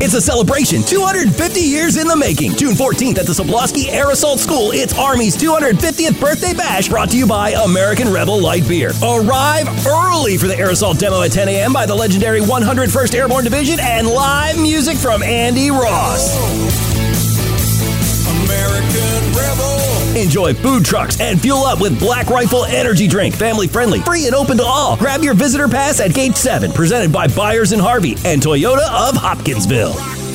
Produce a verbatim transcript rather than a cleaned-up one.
It's a celebration two hundred fifty years in the making. June fourteenth at the Sobloski Air Assault School. It's Army's two hundred fiftieth birthday bash, brought to you by American Rebel Light Beer. Arrive early for the Air Assault demo at ten a.m. by the legendary one hundred first Airborne Division and live music from Andy Ross. American Rebel. Enjoy food trucks and fuel up with Black Rifle Energy Drink. Family friendly, free and open to all. Grab your visitor pass at Gate seven, presented by Byers and Harvey and Toyota of Hopkinsville.